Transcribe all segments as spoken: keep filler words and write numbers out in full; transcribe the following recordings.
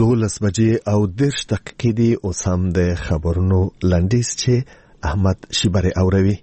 دولس بجې او دېرش دقیقې دي. اوس هم د خبرونو لنډیز چې احمد شیبري اوروي.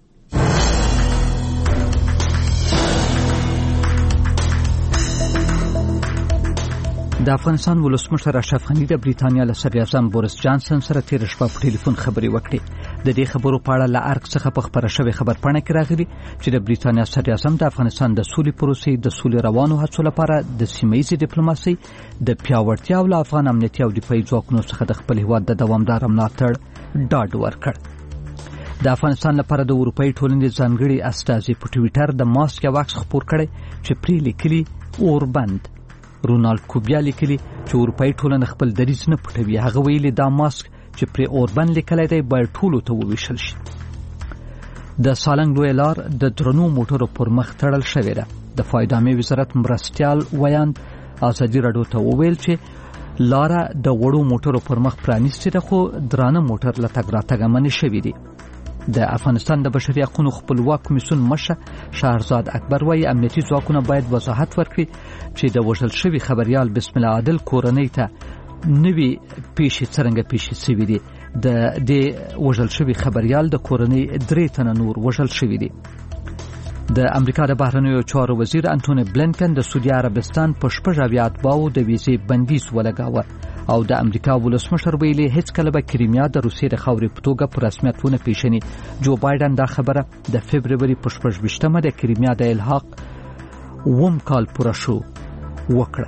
د افغانستان ولسمشر اشرف غني د بریتانیا له صدر اعظم بوریس جانسن سره تیر شپه په ټلیفون خبرې وکړې. د دې خبرو په اړه له ارګ څخه په خبره شوې خبرپاڼه کې راغلي چې د بریتانیا صدر اعظم د افغانستان د سولې پروسې د سولې روانو هڅو لپاره د سیمه ییزې ډیپلوماسۍ د پیاوړتیا او افغان امنیتي او دفاعي ځواکونو څخه د خپل هیواد د دوامدار ملاتړ ډاډ ورکړ. د افغانستان لپاره د اروپאי ټولنې ځانګړي استازي په ټویټر د ماسک یو عکس خپور کړی چې پرې لیکلي اوربند. رونالد کوبیا لیکلي چې اروپאי ټولنه خپل دریځ نه پټوي. هغه ویلي دا ماسک چې پرې اوربند لیکلی دی باید ټولو ته وویشل شي. د سالنګ لویه لار د درنو موټرو پر مخ تړل شوې ده. د فایدامې وزارت مرستیال ویاند ازادي راډیو ته وویل چې لاره د وړو موټرو پر مخ پرانیستې ده، خو درانه موټر له تګ راتګه منع شوي دي. د افغانستان د بشري حقوقو خپلواک کمیسیون مشر شهرزاد اکبر وايي امنیتي ځواکونه باید وضاحت ورکړي چې د وژل شوي خبريال بسم الله عادل کورنۍ ته نوي پیښې څرنګه پیښې شوي دي. د دې وژل شوي خبريال د کورنۍ درې تنه نور وژل شوي دي. د امریکا د بهرنیو چارو وزیر انټونی بلینکن د سعودي عربستان په شپږ اویا اتباعو د ویزې بندیز ولګاوه او د امریکا ولسمشر ویلي هیڅ کله به کریمیا د روسیې د خاورې په توګه په رسمیت ونه پیژني. جو بایدن دا خبره د فبروري په شپږ ویشتمه د کریمیا د الحاق اووم کال پوره شو وکړه.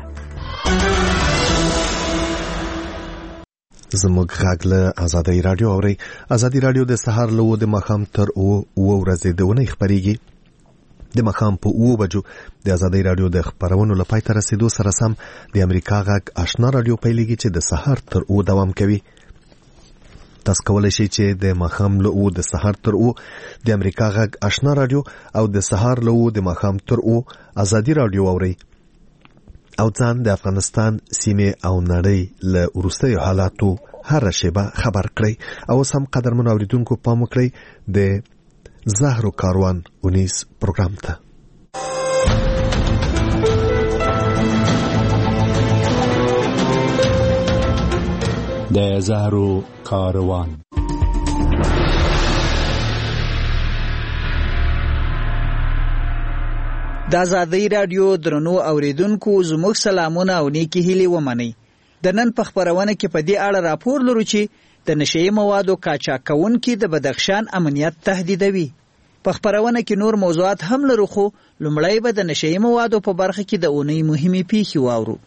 زموږ غږ له ازادي راډیو اوري. ازادي راډیو د سهار له د ماښام تر اوه ورځې د ونې خبريږي. د ماښام په اوه بجو د ازادي راډیو د خبرونو لپاره تر رسیدو سره سم د امریکا غږ آشنا راډیو پیلېږي چې د سهار تر اوه دوام کوي. تاسو کولای شئ چې د ماښام له اوه د سهار تر اوه د امریکا غږ آشنا راډیو او د سهار له اوه د ماښام تر اوه ازادي راډیو اورئ او ځان د افغانستان سیمې او نړۍ له وروستیو حالاتو هر شیبه خبر کړئ. او سم قدرمن اوریدونکو پام وکړئ د زهرو کاروان اونیس پروګرام ته. د زهرو کاروان د ازادي راډیو درنو اوریدونکو زموږ سلامونه او نیکی هیلې ومنئ. د نن په خبرونه کې په دې اړه راپور لرو چې د نشئی موادو قاچاقونکي د بدخشان امنیت تهدیدوي. په خبرونه کې نور موضوعات هم لرو، خو لومړی به د نشئی موادو په برخه کې د اونۍ مهمې پیښې واورو.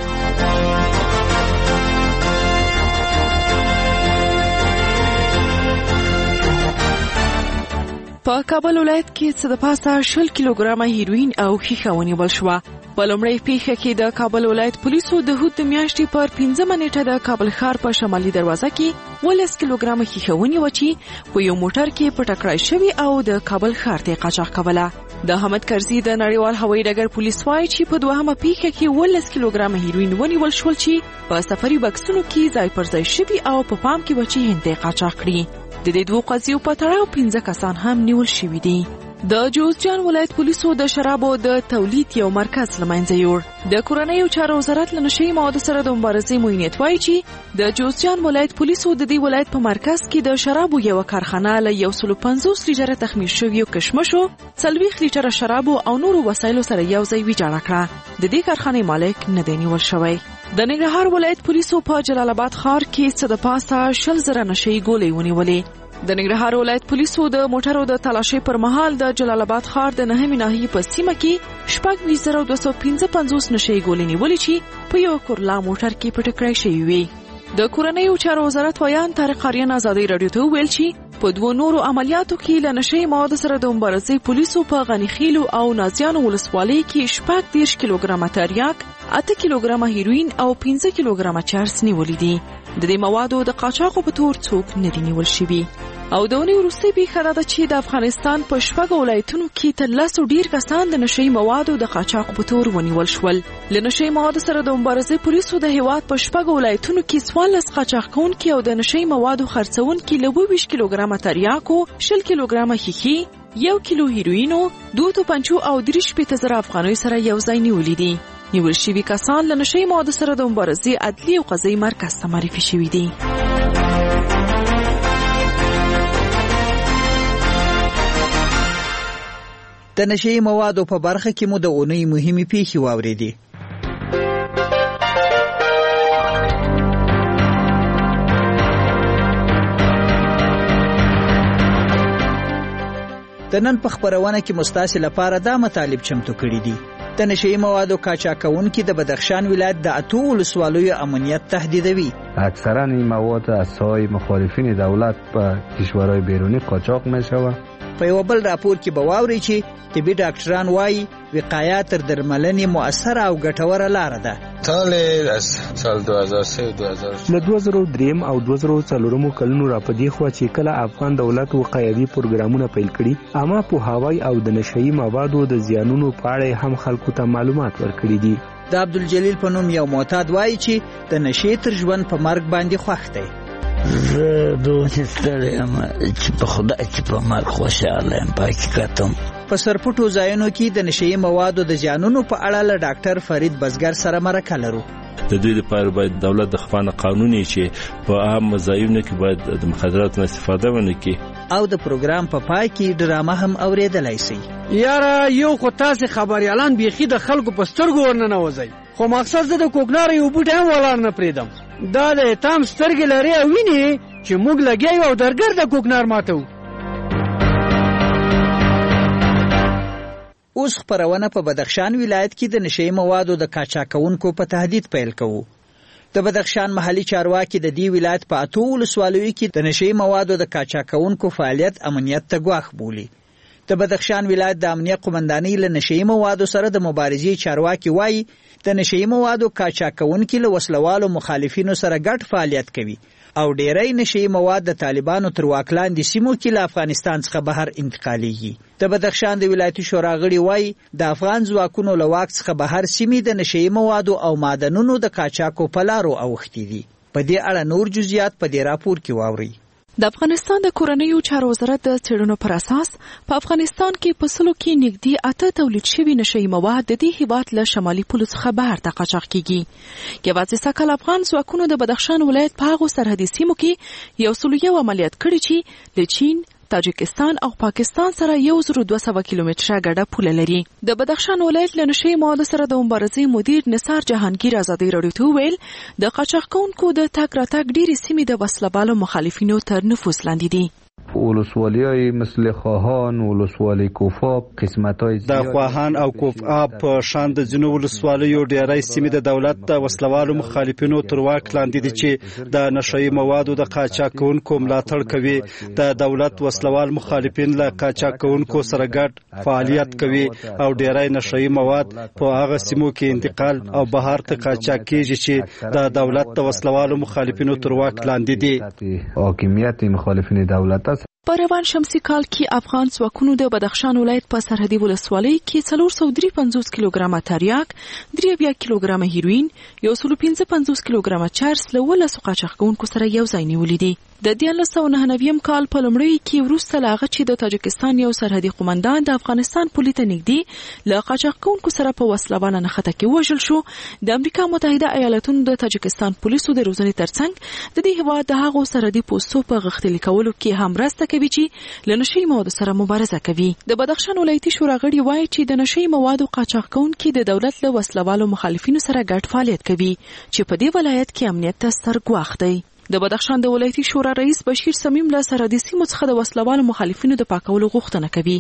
په کابل ولایت کې څه د پاسه شل کیلوګرامه هیروین او ښیښه ونیول شوه. په لومړۍ پیښه کې د کابل ولایت پولیسو د هوت میاشتې پر پنځمه نیټه د کابل ښار په شمالي دروازه کې ولس کیلوګرامه ښیښه ونیوه چې په یو موټر کې پټه کړای شوې او د کابل ښار ته قاچاق کوله. د حمد کرزي د نړیوال هوایي ډګر پولیس وایي چې په دوهمه پیښه کې ولس کیلوګرامه هیروین ونیول شول چې په سفري بکسونو کې ځای پر ځای شوي او په پام کې و چې هند ته قاچاق کړي. د دې دوه قضیو په تړاو پنځه کسان هم نیول شوي دي. د جوزجان ولایت پولیسو د شرابو د تولید یو مرکز لمنځه یوړ. د کورنیو چارو وزارت له نشئی موادو سره د مبارزې موینیت وایي چې د جوزجان ولایت پولیسو د دې ولایت په مرکز کې د شرابو یو کارخانه له یو سل پنځوس لیټره تخمیر شویو کشمشو، څلوېښت لیټره شرابو او نورو وسایلو سره یو ځای ویجاړه کړه. د دې کارخانې مالک نه دی نیول شوی. د ننګرهار ولایت پولیسو په جلال آباد ښار کې څه د پاسه شل زره نشئی ګولۍ ونیولې. د ننګرهار ولایت پولیسو د موټرو د تلاشۍ پر مهال د جلال آباد ښار د نهمې ناحیې په سیمه کې شپږ ویشت زره دوه سوه پنځه پنځوس نشئی ګولۍ نیولې چې په یو کورلا موټر کې پټې کړای شوې وې. د کورنیو چارو وزارت ویان طارق آریان ازادي راډیو ته وویل چې په دوه نورو عملیاتو کې له نشئی موادو سره د مبارزې پولیسو په غنیخیلو او نازیانو ولسوالۍ کې شپږ دېرش کیلوګرامه تریاک، اته کیلوګرامه هیروین او پنځه کیلوګرامه چرس نیولې دي. د دې موادو د قاچاقو په تور څوک نه دي نیول شوي. او د اونۍ وروستۍ پیښه دا ده چې د افغانستان په شپږو ولایتونو کې تر لسو ډیر کسان د نشئی موادو د قاچاق په تور ونیول شول. له نشئی موادو سره د مبارزې پولیسو د هیواد په شپږو ولایتونو کې څوارلس قاچاق کوونکي او د نشئی موادو خرڅونکي له اووه ویشت کیلوګرامه تریاکو، شل کیلوګرامه ښیښې، یو کیلو هیروینو، دوه توپنچو او درې شپېته زره افغانیو سره یو ځای نیولي دي. نیول شوي کسان له نشهیي موادو سره د مبارزې عدلي او قضایي مرکز ته معرفي شوي دي. د نشهیي موادو په برخه کې مو د اونۍ مهمې پیښې واورېدې. د نن په خبرونه کې مستاسې لپاره دا مطالب چمتو کړي دي. د نشهیي موادو قاچاقونکي د بدخشان ولایت د اتو ولسوالیو امنیت تهدیدوي. اکثرا این مواد از سوی مخالفین دولت په کشورهای بیرونی قاچاق میشود. په یو بل راپور کې به واورئ چې طبي ډاکټران وایي وقایه تر درملنې مؤثره او ګټوره لاره ده. سال از سال دو هزار و سه و دو هزار له دوه زره درې او دوه زره څلور کلونو راپدې خو چې کله افغان دولت وقایوي پروګرامونه پیل کړي، اما په هوای او د نشهیي موادو د زیانونو په اړه هم خلکو ته معلومات ورکړي دي. د عبدالجلیل په نوم یو معتاد وایي چې د نشې تر ژوند په مرګ باندې خوښ دی. زه دومره ستړی یم چې په خدای چې په مرګ خوشحاله یم. په حقیقت هم په سرپټو ځایونو کې د نشهیي موادو د زیانونو په اړه له ډاکټر فرید بزګر سره مرکه لرو. د دوی لپاره باید دولت د خپانه قانوني چې په عام ځایونو کې باید د مخدراتو استفاده ونه کړي. او د پروګرام په پای کې ډرامه هم اوریدلای شئ. یاره یو خو تاسو خبريالان بيخي د خلکو په سترګو ورننوځي، خو مقصد زه د کوکنار یو بوټی هم ولاړ نه پریدم. دا د تام سترګې لري او ویني چې موږ لګیو او درګر د کوکنار ماتو. اوس خبرونه په بدخشان ولایت کې د نشهیي موادو د قاچاقونکو په تهدید پیل کوو. د بدخشان محلي چارواکي د دې ولایت په اتو ولسوالیو کې د نشهیي موادو د قاچاقونکو فعالیت امنیت ته ګواښ بولي. د بدخشان ولایت د امنیت قومندانۍ له نشهیي موادو سره د مبارزې چارواکي وایي د نشهیي موادو قاچاقونکي له وسلوالو مخالفینو سره ګډ فعالیت کوي او ډیری نشهیي مواد د طالبانو تر واک لاندې سیمو کې له افغانستان څخه بهر انتقالیږي. د بدخشان د ولایتي شورا غړي وایي د افغان ځواکونو له واک څخه بهر سیمې د نشهیي موادو او معدنونو د قاچاقو په لارو اوښتي دي. په دې اړه نور جزئیات په دې راپور کې واورئ. د افغانستان د کورنیو چارو وزارت د څېړنو پر اساس په افغانستان کې په سلو کې نږدې اته تولید شوي نشهیي مواد د دې هېواد له شمالي پولو څخه بهر ته قاچاق کیږي. یوازې سږکال افغان ځواکونو د بدخشان ولایت په هغو سرحدي سیمو کې یو سلو یو عملیات کړي چې له چین، تاجکستان او پاکستان سره یو زر دوه سوه کیلومتره ګډه پوله لري. د بدخشان ولایت له نشهیي موادو سره د مبارزې مدیر نثار جهانگیر ازادي راډیو ته وویل د قاچاق کوونکو د تګ راتګ ډېرې سیمې د وسلهبالو مخالفینو تر نفوذ لاندې دي. ولسوالیای مثل خواهان، ولسوالی کوفاب، قسمتای د خواهان او کوفاب په شان د ځینو ولسوالیو ډیری سیمې د دولت د وسلوالو مخالفینو تر واک لاندې دي چې د نشهیي موادو د قاچاق کوونکو ملاتړ کوي. د دولت وسلوال مخالفین له قاچاق کوونکو سره ګډ فعالیت کوي او ډیری نشهیي مواد په هغه سیمو کې انتقال او بهر ته قاچاق کیږي چې د دولت د وسلوالو مخالفینو تر واک لاندې دي. حاکمیت مخالفین دولت په روان شمسي کال کې افغان ځواکونو د بدخشان ولایت په سرحدي ولسوالۍ کې څلور سوه درې پنځوس کیلوګرامه تریاک، درې اویا کیلوګرامه هیروین، یو سل پنځه پنځوس کیلوګرامه چرس له ولسو قاچاق کوونکو سره یو ځای نیولي دي. د دیارلس سوه نهه نوي کال په لومړیو کې وروسته له هغه چې د تاجکستان یو سرحدي قومندان د افغانستان پولې ته نږدې له قاچاق کوونکو سره په وسلهباله نښته کې وژل شو، د امریکا متحده ایالاتونو د تاجکستان پولیسو د روزنې ترڅنګ د دې هېواد د هغو سرحدي پوستو په غښتلي کولو کې هم مرسته کوي چې له نشهیي موادو سره مبارزه کوي. د بدخشان ولایتي شورا غړي وایي چې د نشهیي موادو قاچاق کوونکي د دولت له وسلوالو مخالفینو سره ګډ فعالیت کوي چې په دې ولایت کې امنیت ته ستر ګواښ دی. د بدخشان د ولایتي شورا رئیس بشیر صمیم له سرحدي سیمو څخه د وسلوالو مخالفینو د پاکولو غوښتنه کوي.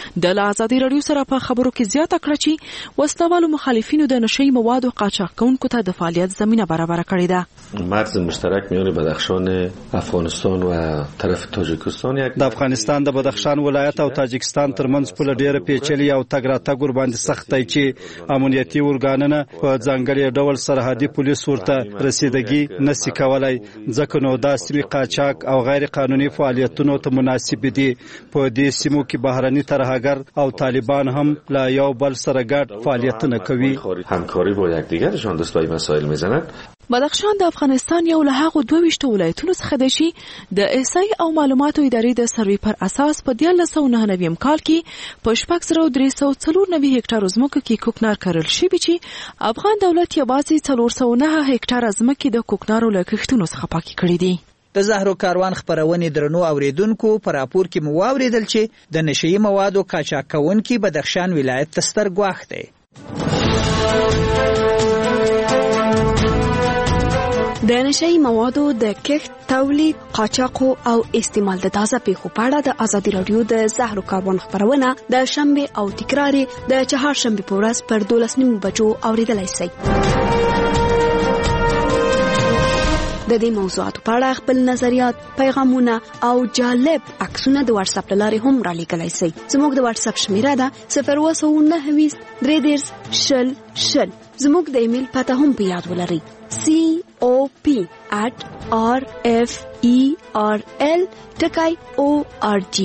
د ازادي راډیو سره په خبرو کې زیاته کړه چې وسلوالو مخالفینو د نشهیي موادو قاچاق کوونکو ته د فعالیت زمینه برابر کړې ده. مرز مشترک میان بدخشان افغانستان و طرف تاجیکستان یک د افغانستان د بدخشان ولایت او تاجکستان ترمنځ پوله ډیره پیچلې او تګ راتګ ورباندې سخت دی چې امنیتي ارګانونه په ځانګړي ډول سرحدي پولیس ورته رسیدګي نشي کولای، ځکه نو دا سیمې قاچاق او غیر قانوني فعالیتونو ته مناسب دي. په دې سیمو کې بهرني ترهګر او طالبان هم لا یو بل سره ګډ فعالیتونه کوي، همکاری با یکدیگرشان دست به مسائل میزنند. بدخشان د افغانستان یو له هغو دوه ویشت ولایتونو څخه دی چې د احصایې او معلوماتو ادارې د سروې پر اساس په دیارلس سوه نهه نوي کال کې په شپږ زره درې سوه څلور نوي هکټاره ځمکو کې کوکنار کرل شوي چې افغان دولت یوازې څلور سوه نهه هکټاره ځمکې د کوکنارو له کښتونو څخه پاکې کړي دي. د زهرو کاروان خپرونې درنو اوریدونکو په راپور کې مو واوریدل چې د نشهیي موادو قاچاق کوونکي بدخشان ولایت ته ستر ګواښ دی. د نشهیي موادو د کښت، تولید، قاچاق او استعمال د تازه پیښو په اړه د ازادي راډیو د زهرو کاروان خپرونه د شنبه او تکرار د چهارشنبه په ورځ پر دولس نیمو بجو اوریدلای شئ. د دې موضوعاتو په اړه خپل نظریات، پیغامونه او جالب عکسونه د واتس اپ لارې هم را لیږلی شئ. زموږ د واتس اپ شمیره ده صفر اووه سوه نهه ویشت درې دېرش شل شل. زموږ د ایمیل پته هم په یاد ولرئ سی او پی at r f e r l ټکی او ار جی.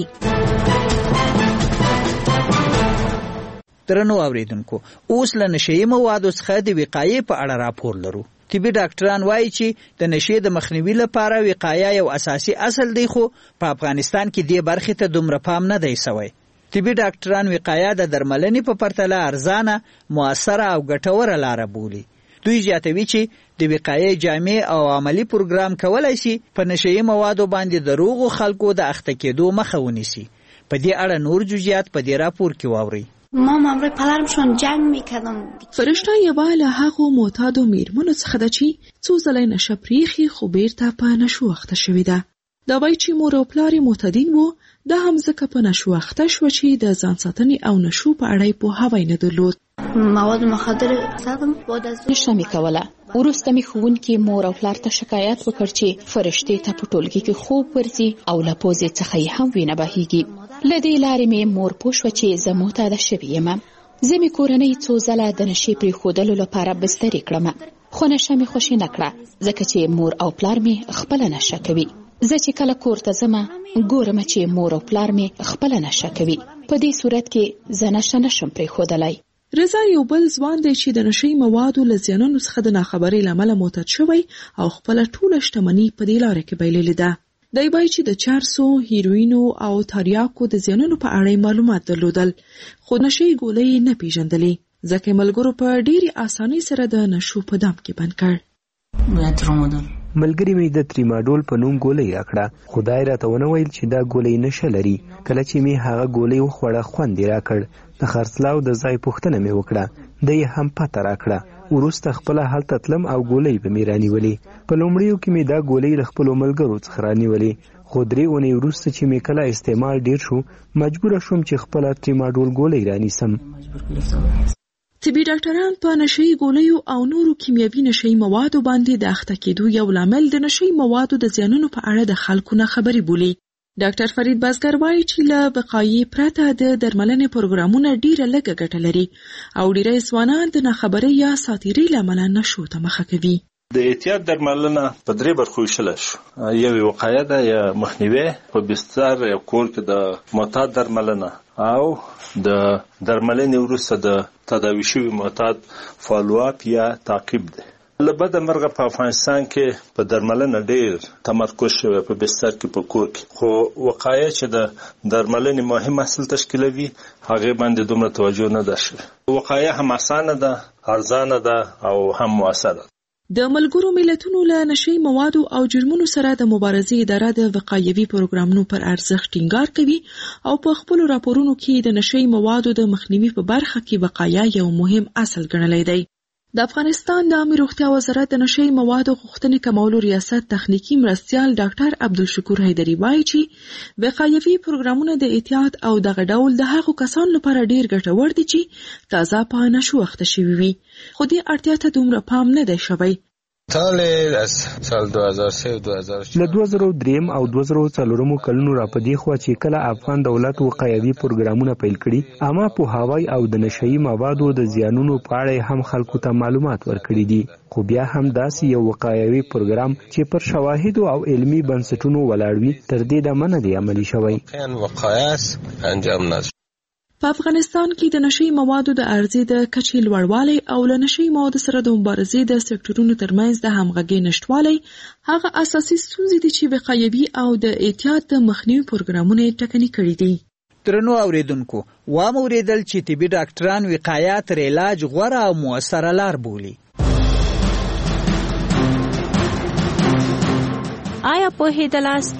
درنو اوریدونکو، اوس له نشهیي موادو څخه د وقایې په اړه راپور لرو. طبي ډاکټران وایي چې د نشې د مخنیوي لپاره وقایه یو اساسي اصل دی، خو په افغانستان کې دې برخې ته دومره پام نه دی شوی. طبي ډاکټران وقایه د درملنې په پرتله ارزانه، مؤثره او ګټوره لاره بولي. دوی زیاتوي چې د وقایې جامع او عملی پروګرام کولای شي په نشهیي موادو باندې د روغو خلکو د اخته کېدو مخه ونیسي. په دې اړه نور جزئیات په دې راپور کې واورئ. ما مامرای پدرمشون جنگ میکردن. فرشته یوه له هغو معتادو میرمنو څخه ده چې څو ځله نشه پریښي خو بیرته په نشو اخته شوې ده. دا وایي چې مور او پلار یې معتادین وو، دا هم ځکه په نشو اخته شوه چې د ځان ساتنې او نشو په اړه یې پوهاوی نه درلود. مواد مخدر ساتم بعد از نشه می کوله. وروسته می ښوونکي مور او پلار ته شکایت وکړ چې فرشتې ته په ټولګي کې خوب ورځي او له پوزې څخه یې هم وینه بهیږي. له دې لارې مې مور پوه شوه چې زه معتاده شوې یم. زه مې کورنۍ څو ځله د نشې پرېښودلو لپاره بسترې کړم، خو نشه مې خوښې نه کړه ځکه چې مور او پلار مې خپله نشه کوي. زه چې کله کور ته ځم ګورم چې مور او پلار مې خپله نشه کوي. په دې صورت کې زه نشه نشم پرېښودلی. رضا یو بل ځوان دی چې د نشهیي موادو له زیانونو څخه د ناخبرۍ له امله معتاد شوی او خپله ټوله شتمني په دې لاره کې بایللې ده. دی وایي چې د چرسو، هیروینو او تریاکو د زیانونو په اړه معلومات درلودل، خو نشهیي ګولۍ یې نه پیژندلې ځکه ملګرو په ډېرې اسانۍ سره د نشو په دام کې بند کړ. ملګری مې د تریماډول په نوم ګولۍ راکړه، خدای راته ونه ویل چې دا ګولۍ نشه لري. کله چې مې هغه ګولۍ وخوړه خوند یې راکړ. د خرڅلاو د ځای پوښتنه مې وکړه، دی یې هم پته راکړه. وروسته خپله هلته تلم او ګولۍ به مې رانیولې. په لومړیو کې مې دا ګولۍ له خپلو ملګرو څخه رانیولې، خو درې اونۍ وروسته چې مې کله استعمال ډیر شو مجبوره شوم چې خپله تریماډول ګولۍ رانیسم. طبي ډاکټران په نشهیي ګولیو او نورو کیمیاوي نشهیي موادو باندې د اخته کېدو یو لامل د نشهیي موادو د زیانونو په اړه د خلکو نه خبري بولي. ډاکټر فرید بازګر وایي چې له وقایې پرته د درملنې پروګرامونه ډیره لږه ګټه لري او ډیری ځوانان د ناخبرۍ یا ساتیرۍ له امله نشو ته مخه کوي. د احتیاط درملنه په درې برخو ویشل شو. یو وقایه ده یا مخنیوي په بستر یا کور کې د معتاد درملنه او د درملنې وروسته د تداوي شوي معتاد فالو اپ یا تعقیب ده. له بده مرغه په افغانستان کې په درملنه ډیر تمرکز شوی په بستر کې په کور کې، خو وقایه چې د درملنې مهم اصل تشکیلوي هغه باندې دومره توجه نه ده شوې. وقایه هم اسانه ده، ارزانه ده او هم موثره. د ملګرو ملتونو له نشهیي موادو او جرمونو سره د مبارزې اداره د وقایوي پروګرامونو پر ارزښت ټینګار کوي او په خپلو راپورونو کې د نشهیي موادو د مخنیوي په برخه کې وقایه یو مهم اصل ګڼلی دی. د افغانستان د عامه روغتیا وزارت د نشهیي موادو غوښتنې کمولو ریاست تخنیکی مرستیال ډاکټر عبدالشکور حیدري وایي چې وقایوي پروګرامونه د احتیاط او دغه ډول د هغو کسانو لپاره ډیر ګټور دي چې تازه په نشو اخته شوي وي، خو دې اړتیا ته دومره پام نه دی شوی. سال از سال دو هزار و سه و دو هزار و چهار له دوه زره دریم او دوه زره څلورم کلونو را پدې خو چې کله افغان دولت وقایوي پروګرامونه پیل کړي، عامه پوهاوی او د نشهیي موادو د زیانونو په اړه هم خلکو ته معلومات ورکړي دي، خو بیا هم داسې یو وقایوي پروګرام چې پر شواهدو او علمي بنسټونو ولاړ وي تر دې دمه نه دی عملي شوی. وقایه انجام نه په افغانستان کې د نشي موادو د عرضې د کچې لوړوالی او له نشي موادو سره د مبارزې د سکتورونو ترمنځ د همغږۍ نشتوالی هغه اساسي ستونزې دي چې وقایوي او د احتیاط د مخنیوي پروګرامونه ټکني کړي دي. درنو اوریدونکو، وام اوریدل چې طبي ډاکټران وقایه تر علاج غوره او مؤثره لار بولي. آیا پوهېدلاست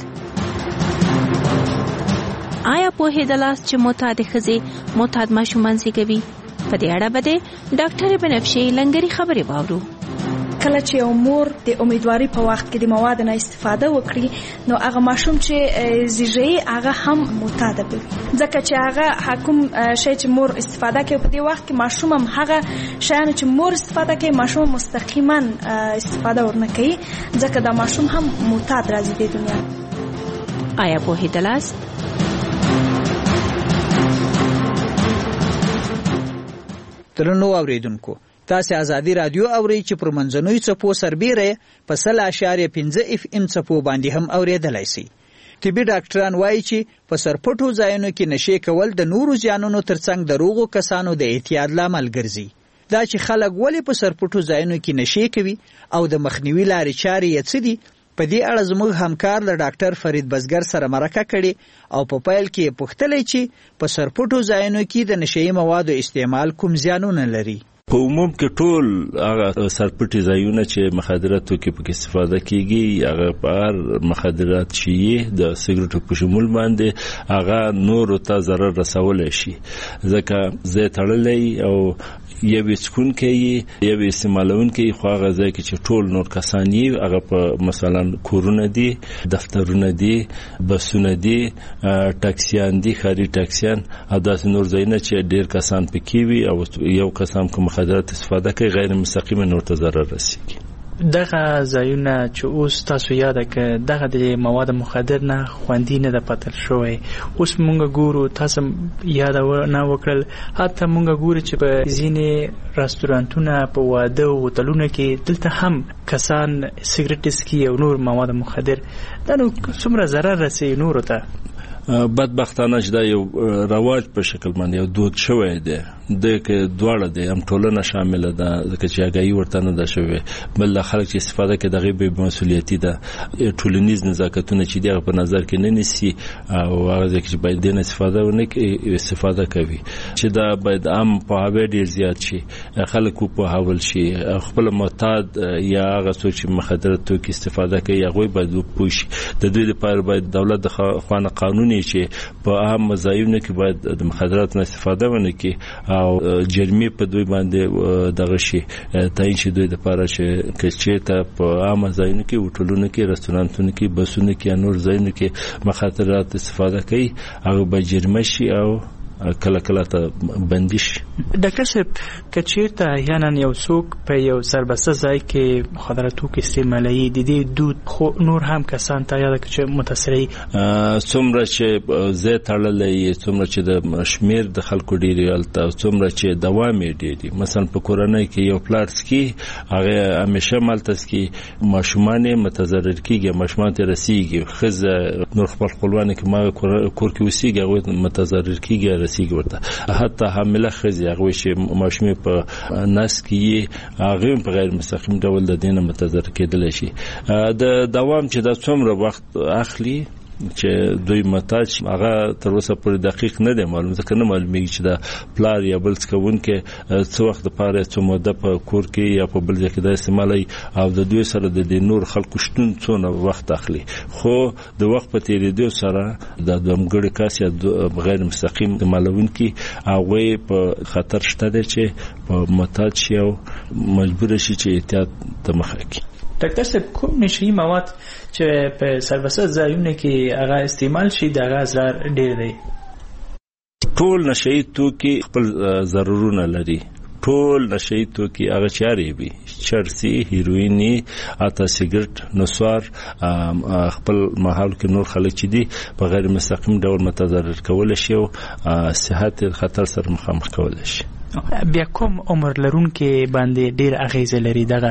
آیا پوهېدلاست چې معتاد ښځې معتاد ماشومان زېږوي؟ په دې اړه به د ډاکټر بنفشې لنګري خبرې واورو. کله چې یو مور د امیدواري په وخت کې د مواد نه استفاده وکړي، نو هغه ماشوم چې زیږي هغه هم معتاد وي، ځکه چې هغه حکم شي چې مور استفاده کوي په دې وخت کې ماشوم هم هغه شیان چې مور استفاده کوي ماشوم مستقیما استفاده ورنه کوي، ځکه دا ماشوم هم معتاد راځي د دنیا. آیا پوهېدلاست؟ درنو اوریدونکو، تاسو ازادي رادیو اورئ چې پر منځنوي څپو سربیره په سل اشاریه پنځه اف ام څپو باندې هم اوریدلای شي. طبي ډاکټران وایي چې په سرپټو ځایونو کې نشي کول د نورو ځانونو ترڅنګ د روغو کسانو د احتیاط لامل ګرځي. دا چې خلک ولې په سرپټو ځایونو کې نشي کوي او د مخنیوي لارې چارې یې څه دي، په دې اړه زموږ همکار له ډاکټر فرید بزګر سره مرکه کړې او په پیل کې پوښتلې چې په سرپټو ځایونو کې د نشي موادو استعمال کوم زیانونه لري. په عموم کې ټول هغه سرپټي ځایونه چې مخدراتو کې پکې استفاده کیږي، هغه بار مخدرات شي د سیګریټو په شمول باندې هغه نور ته ضرر رسولای شي، ځکه زه تړلې او یوه سکون کې یوه استعمالون کې خو هغه ځای کې چې ټول نور کسان یې هغه په مثلا کورونه دي، دفترونه دي، بسونه دي، ټاکسیان دي، خاري ټاکسیان او داسې نور ځایونه چې ډیر کسان پکې وي او یو کسان کوم مخدرات استفاده کوي غیر مستقیما نور ته ضرر رسیږي. دغه ځایونه چې اوس تاسو یاد کړئ دغه د مواد مخدر نه خوندي نه د پاتل شوی، اوس مونږ ګورو تاسو یاد نه وکړل، حتی مونږ ګورو چې په ځینې رستورانتونه په واده او هوټلونو کې دلته هم کسان سیګریټ اسکي او نور مواد مخدر دا نو څومره ضرر رسوي نور ته. بدبختانه چې دا یو رواج په شکل باندې یو دود شوی دی، د کې دواړه دي، هم ټولنه شامل ده ځکه چې هغه ورته نه ده شوی، بل خلک چې استفاده کوي دغه به مسؤلیتي ده، ټولنیز نزاکتونه چې دغه په نظر کې نه نیسي او هغه چې باید د استفاده ونه کوي استفاده کوي چې دا باید عام په هغه ډیر زیات شي، خلکو په حواله شي، خپل معتاد یا هغه څوک چې مخدراتو کې استفاده کوي هغه باید پوښ د دوی لپاره باید دولت د خوانه قانون چې په عام ځایونو کې باید د مخدراتو استفاده ونه کوي او جرمي په دوی باندې دغه شي تاین چې دوی د لپاره چې کچې ته په عام ځایونو کې هوټلونو کې رستورانتونو کې بسونو کې نور ځایونو کې مخدرات استفاده کوي هغه به جرمه شي او کله کله ته بندیش. ډاکټر صاحب کچیرته یعنی یو څوک په یو سربسته ځای کې مخدراتو کې استعمالي د دې دود خو نور هم کسان ته یاد کړي متاثرې څومره چې زه تړلې څومره چې د شمیر د خلکو ډیری الته څومره چې دوام یې ډیری، مثلا په کورنۍ کې یو پلارس کې هغه همیشه مالتس کې ماشومان متضرر کیږي، ماشومان ته رسیږي، خزه نور خپل خپلوان کې ما کور کې وسیږي هغه متضرر کیږي رسیږي ورته، حتی حامله خزه هغه چې ماشومې په نس کې هغه په غیر مستقیم ډول د دینه متضرر کېدل شي. د دوام چې د څومره وخت اخلي چې دوی متاج هغه تر اوسه پورې دقیق نه دی معلوم، ځکه نه معلومیږي چې دا پلار یا بل څه کوون کې څو وخت لپاره څو موده په کور کې یا په بل ځای کې د استعمالي او د دوی سره د نور خلکو شتون څونه وخت اخلي، خو د وخت په تیریدو سره د دمګړي کاس یا غیر مستقیم استعمالون کې هغه په خطر شته دی چې په متاج شي او مجبور شي چې احتیاط ته مخه کړي. ډاکټر صاحب کوم نشي مواد چې په سربسته ځایونو کې هغه استعمال شي دغه ضرر ډیر دی؟ ټول نشي توکي خپل ضررونه لري، ټول نشي توکي هغه چاري وي، چرسي، هیرویني، اته سیګریټ، نسوار، خپل محل کې نور خلک چې دي په غیر مستقیم ډول متضرر کول شي او صحت خطر سره مخامخ کول شي. بیا کوم عمر لرونکي باندې ډیر اغیزه لري دغه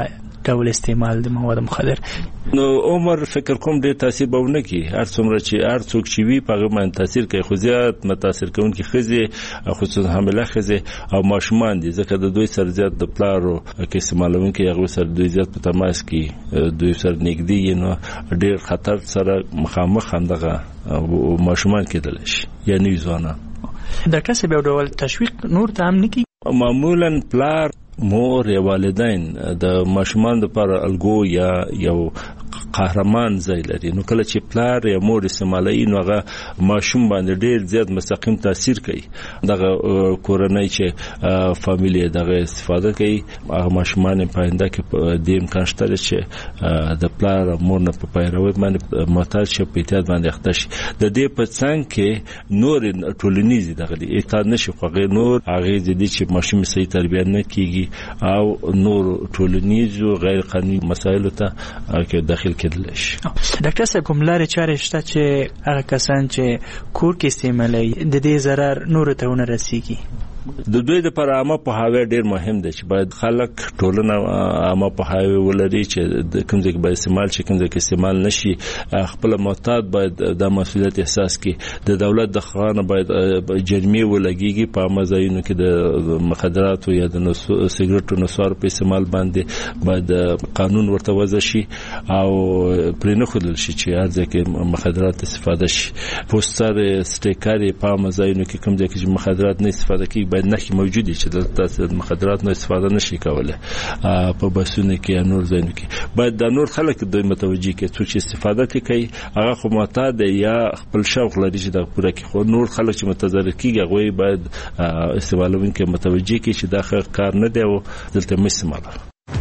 ډول استعمال د مواد مخدر. نو عمر فکر کوم ډېر تاثیر به ونه کوي، هر څومره چې هر څوک چې وي په هغه باندې تاثیر کوي، خو زیات متاثر کوونکي ښځې خصوصا حامله ښځې او ماشومان دي، ځکه د دوی سره زیات د پلارو کې استعمالونکي هغوی سره دوی زیات په تماس کې دوی سره نږدې، نو ډېر خطر سره مخامخ همدغه ماشومان کېدلی شي یا نوي ځوانان. د کسب یو ډول تشویق نور ته هم نه کېږي. معمولا پلار، مور یا والدین د ماشومان لپاره الګو یا یو قهرمان ځای لري، نو کله چې پلار یا مور استعمالوي نو هغه ماشوم باندې ډېر زیات مستقیم تاثیر کوي. دغه کورنۍ چې فامیلی دغه استفاده کوي، هغه ماشومان په آینده کې د امکان شته چې د پلار او مور نه په پیروي باندې محتاج شي، په اعتیاد باندې اخته شي. د دې په څنګ کې نور ټولنیز دغه اعتیاد نشي خوږی، نور هغه دي چې ماشوم صحیح تربیه نه کیږي او نور ټولنیز او غیر قانوني مسایلو ته کې داخل کېدل شي. ډاکټر صاحب کوم لارې چارې شته چې هغه کسان چې کور کې استعمالوي د دې ضرر نور ته ونه رسیږي؟ د دوی لپاره عامه پوهاوی ډېر مهم دی چې باید خلک ټولنه عامه پوهاوی ولري چې د کوم ځای کې باید استعمال شي، کوم ځای کې استعمال نشي. خپل محتاط باید د مسؤلیت احساس کړي. د دولت د خانه باید جریمې ولګيږي په عامه ځایونو کې د مخدراتو یا د سیګریټو نصوارو په استعمال باندې باید قانون ورته وضع شي او پرې نه ښودل شي چې هر ځای کې مخدرات استفاده شي. پوسټر سټیکر په عامه ځایونو کې کوم ځای کې مخدرات نه استفاده کیږي باید نښې موجودې چې دلته د مخدرات نه استفاده نشي کولی. په بسونو کې یا نور ځایونو کې باید دا نور خلک دوی متوجه کړي، څوک چې استفاده کوي هغه خو معتاد یا خپل شوق لري چې دا پوره کړي، خو نور خلک چې متضرر کېږي هغوی باید استعمالوونکي متوجه کړي چې دا ښه کار نه دی او دلته مه استعمالوه.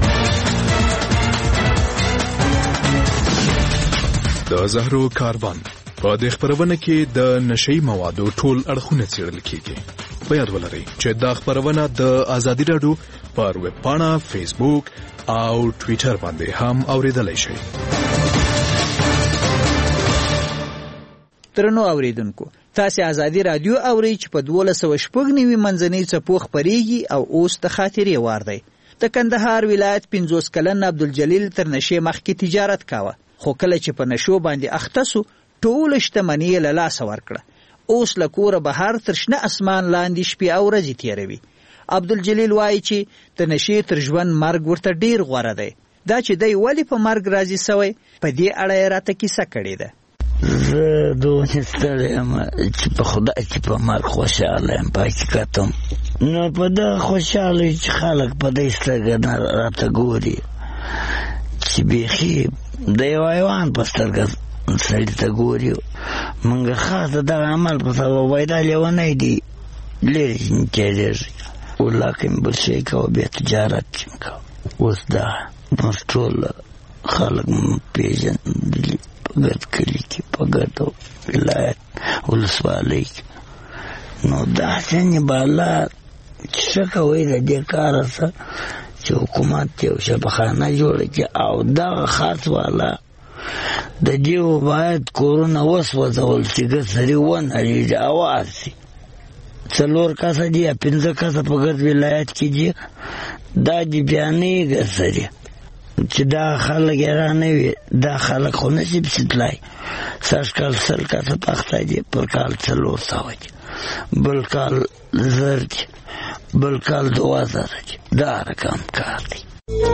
د زهرو کاروان په دې خبرونه کې د نشئی موادو ټول اړخونه څېړل کېږي. په یاد ولرئ چې دا خبرونه د ازادي راډیو پر ویب پاڼه، فیسبوک او ټویټر باندې هم اوریدلای شئ. ترنو اوریدونکو، تاسو ازادي راډیو اورئ چې په دولس سوه شپږ نوي منځنۍ څپو خپرېږي او اوس د خاطرې وار دی. د کندهار ولایت پنځوس کلن عبدالجلیل تر نشې مخکې تجارت کاوه، خو کله چې په نشو باندې اخته سو ټول شتمني یې له لاسه ورکړه. اوس له کوره بهر تر شنه اسمان لاندې شپې او ورځې تېروي. عبدالجلیل وایي چې د نشې تر ژوند مرګ ورته ډېر غوره دی. دا چې دی ولې په مرګ راضي سوی، په دې اړه یې راته کیسه کړې ده. زه دومره ستړی یم چې په خدای چې په مرګ خوشحاله یم. په حقیقت هم نو په دغه خوشحاله چې خلک په دې سترګه نه راته ګوري چې بیخي د یو حیوان په سترګه سړي ته ګوري. موږ خاص د دغه عمل په سبب وایي دا لیونی دی، لرې نه کېدېږي. ولاکه مې بل شی کوه، بیا تجارت چې کوه. اوس دا موږ ټول خلک مو پېژندلي په ګرد کلي کې، په ګرد ولایت ولسوالۍ کې. نو داسې نباله چې څه کوئ د دې کاره څه چې حکومت یو شبخانه جوړه کړي او دغه خاص والا د دیو باید کورونه وسوځول چې ګسري ونهړېږي اواز شي. څلور کسه دي یا پنځه کسه په ګرد ولایت کې دي، دا دي بیا نه ګسري چې دا خلک یې را نه وي. دا خلک خو نشي پسې تلای. سږ کال سل کسه پخته دي، پر کال څلور سوه دي، بل کال زر دي، بل کال دوه زره دي. دا رقم کار دی.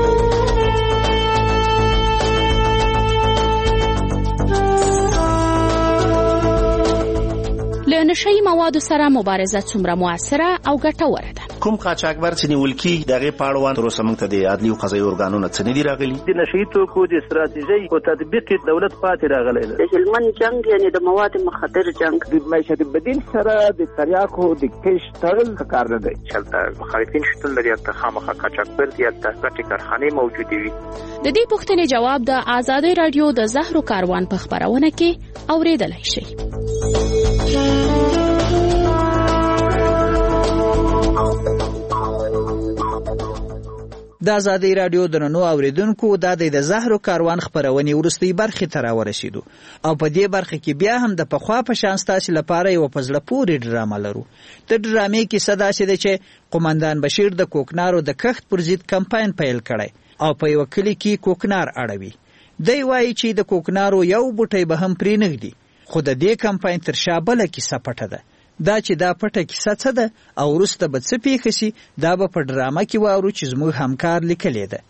له نشئی موادو سره مبارزه څومره موثره او ګټوره ده؟ کوم قاچاقبر چې نیول کېږي د هغې په اړوند تر اوسه موږ ته د عدلي او قضایي ارګانونه څه نه دي راغلي. د نشهیي توکو د استراتیژۍ په تطبیق کې دولت پاتې راغلی ده. د هلمند جنګ یعنې د مواد مخدر جنګ، د معیشت بدیل سره د تریاکو د کیش تړل ښه کار نه دی. هلته مخالفین شتون لري، هلته خامخا قاچاقبر دي، هلته ګټې کارخانې موجودې وي. د دې پوښتنې جواب د ازادي راډیو د زهرو کاروان په خبرونه کې اوریدلای شئ. د ازادي رادیو درنو اوریدونکو دا د زهرو کاروان خبرونې ورستۍ برخې ته راورسېدو او په دې برخه کې بیا هم د پخوا په شان ستاسو لپاره یو په زړه پورې ډرامه لرو. د ډرامې کیسه داسې ده چې قومندان بشیر د کوکنارو د کښت پر ضد کمپاین پیل کړی او په یو کلي کې کوکنار اړوي. دی وایي چې د کوکنارو یو بوټی به هم پرې نږدي، خو د دې کمپاین تر شا بله کیسه پټه ده. دا چې دا پټه کیسه څه ده او وروسته به څه پیښه شي دا به په ډرامه کې واورو چې زموږ همکار لیکلې ده.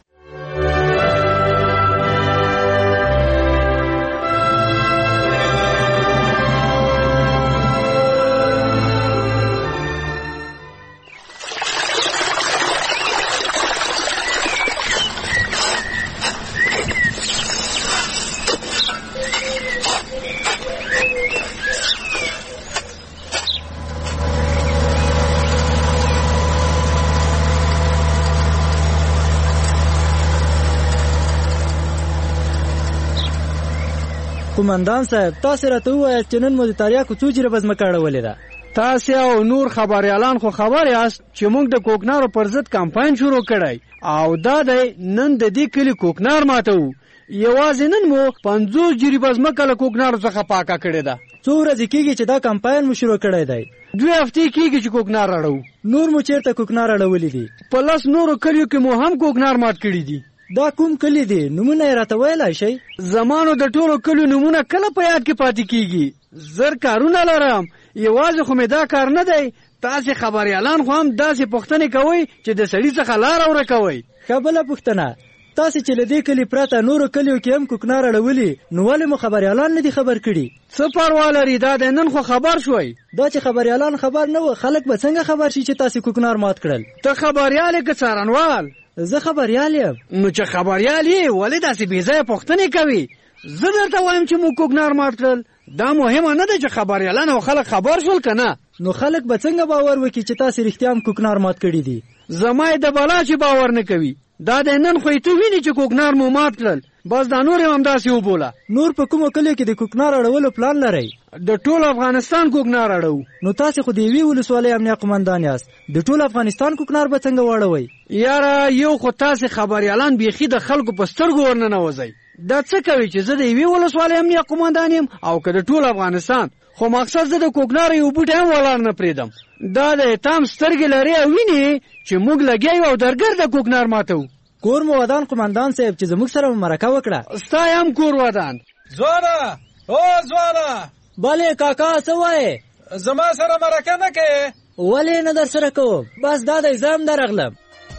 قومندان صاحب تاسو راته وویل چې نن مو د تریاکو څو جریبه ځمکه اړولې ده. تاسو او نور خبريالان خو خبر یاست چې موږ د کوکنارو پر ضد کمپاین شروع کړی او دا دی نن د دې کلي کوکنار ماتو. یوازې نن مو پنځوس جریبه ځمکه له کوکنارو څخه پاکه کړې ده. څو ورځې کېږي چې دا کمپاین مو شروع کړی دی؟ دوه هفتې کېږي چې کوکنار اړو. نور مو چیرته کوکنار اړولې دي؟ په لاس نورو کلیو کې مو هم کوکنار مات کړي دي. دا کوم کلی دی؟ نمونه یې راته ویلای شئ؟ زمانو د ټولو کلیو نمونه کله په یاد کې پاتې کیږي؟ زر کارونه لرم، یوازې خو مې دا کار نه دی. تاسې خبریالان خو هم داسې پوښتنې کوئ چې د سړي څخه لاره ورکوئ. ښه بله پوښتنه، تاسې چې له دې کلي پرته نورو کلیو کې هم کوکنار اړولي نو ولې مو خبریالان نه دي خبر کړي؟ څه پروا لري، دا د نن خو خبر شوئ. دا چې خبریالان خبر نه و خلک به څنګه خبر شي چې تاسې کوکنار مات کړل؟ ته خبریال یې که څارنوال؟ زه خبریال یم. نو چې خبریال یې ولې داسې بې ځایه پوښتنې کوي؟ زه درته وایم چې موږ کوکنار مات کړل. دا مهمه نه ده چې خبریالان او خلک خبر شول که نه. نو خلک به څنګه باور وکړي چې تاسې رښتیا هم کوکنار مات کړي دي؟ زما یې د بلا چې باور نه کوي. دا د نن خو یې ته ویني چې کوکنار مو مات کړل، بس دا نور یې همداسې وبوله. نور په کومو کلیو کې د کوکنار اړولو پلان لرئ؟ د ټول افغانستان کوکنار اړو. نو تاسې خو د یوې ولسوالۍ امنیه قومندان یاست، د ټول افغانستان کوکنار به څنګه واړوئ؟ یاره یو خو تاسې خبریالان بیخي د خلکو په سترګو ورننوځئ. دا څه کوي چې زه د یوې ولسوالۍ امنیه قومندان یم او که د ټول افغانستان؟ خو مقصد زه د کوکنار یو بوټی هم ولاړ نه پرېږدم. دا د اتام سترګې لري او ویني چې موږ لګیا یو او درګر د کوکنار ماتو. کور مو ودان قومندان صاحب چې زموږ سره مرکه وکړه. ستا هم کور ودان. ځوانه او ځوانه. بلې کاکا څه وایې؟ زما سره مرکه نه کوې؟ ولې نه در سره کوم؟ بس دا دی زه هم درغلم.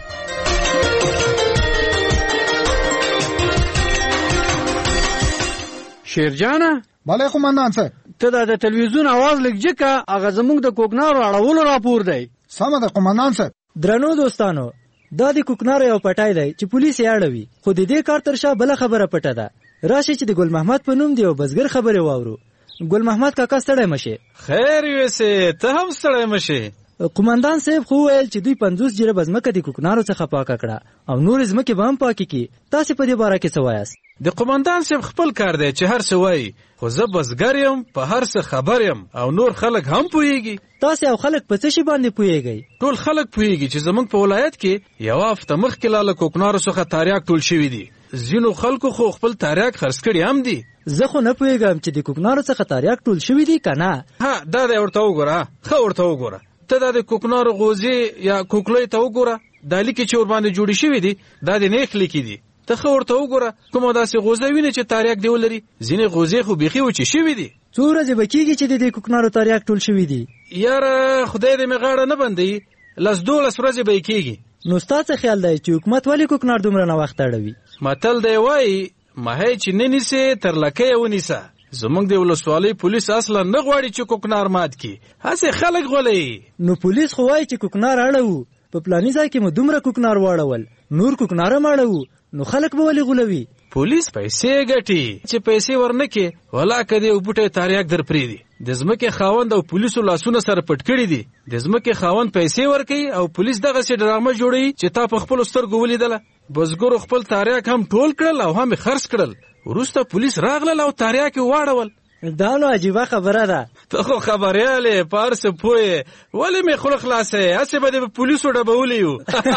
شیرجانه. بله قومندان صاحب. ته دا د تلویزیون आवाज لږ جګه، هغه زموږ د کوکنارو اړولو راپور دی. سمه ده قومندان صاحب. درنو دوستانو، دا د کوکنارو یو پټای دی چې پولیس یې اړوي، خو د دې کار تر شا بله خبره پټه ده. راشي چې د ګل محمد په نوم دی یو بزګر خبرې واورو. ګل محمد کاکا ستړی مشې. خیر یوسې ته هم ستړی مشې. قومندان صاحب خو ویل چې دوی پنځوس جریبه ځمکه د کوکنارو څخه پاکه کړه او نورې ځمکې به هم پاکې کړي. تاسې په دې باره کې څه وایاست؟ د قومندان صاحب خپل کار دی چې هر څه وایي، خو زه بزګر یم، په هر څه خبر یم او نور خلک هم پوهیږي. تاسې او خلک په څه شي باندې پوهیږئ؟ ټول خلک پوهیږي چې زموږ په ولایت کې یوه هفته مخکې لا له کوکنارو څخه تریاک ټول شوي دي. ځینو خلکو خو خپل تریاک خرڅ کړي هم دي. زه خو نه پوهیږم چې د کوکنارو څخه تریاک ټول شوي دي که نه. ها دا دی ورته وګوره، ښه ورته وګوره. ته دا د کوکنارو غوزې یا کوکلۍ ته وګوره، دا لیکې چې ورباندې جوړې شوي دي دا د نیخ لیکې دي. ته ښه ورته وګوره کومه داسې غوزه وینې چې تریاک دی ولري. ځینې غوزې خو بیخي وچې شوي دي. څو ورځې به کېږي چې د دې کوکنارو تریاک ټول شوي دي؟ یاره خدای دې مې غاړه نه بندوي، لس دولس ورځې به یې کېږي. نو ستا څه خیال دی چې حکومت ولې کوکنار دومره ناوخته اړوي؟ متل دی وایي ماهی چې نه نیسې تر لکۍ یې ونیسه. زموږ د ولسوالۍ پولیس اصلا نه غواړي چې کوکنار مات کړي، هسې خلک غولوي. نو پولیس خو وایي چې کوکنار اړوو، په پلاني ځای کې مو دومره کوکنار واړول، نور کوکنار هم اړوو، نو خلک به ولې غولوي؟ پولیس پیسې ګټي، چې پیسې ورنکې ولا که دې یو بوټی تریاک در پرېږدي. د ځمکې خاوند او پولیسو لاسونه سره پټ کړي دي. د ځمکې خاوند پیسې ورکوي او پولیس دغسې ډرامه جوړوي چې تا په خپلو سترګو ولیدله. بزګرو خپل تریاک هم ټول کړل او هم یې خرڅ کړل. وروسته پولیس راغلل او تریاک یې واړول. دا نو عجیبه خبره ده. ته خو خبریاله پارس پوهې ولې مې خوله خلاصې هسې به د پولیسو ډبولی یو.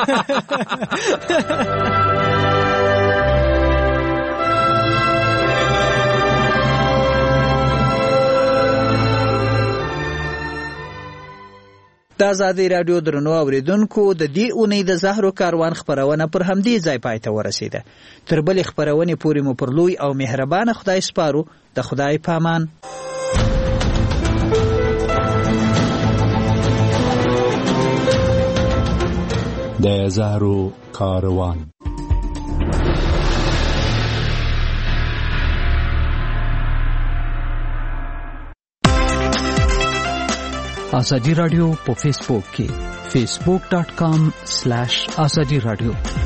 د آزادۍ راډیو درنو اوریدونکو د دې اونۍ د زهرو کاروان خپرونه پر همدې ځای پای ته ورسېده. تر بلې خپرونې پورې مو پر لوی او مهربانه خدای سپارو. د خدای پامان. د زهرو کاروان. آزادی رادیو په فیسبوک کې facebook.com slash azadi radio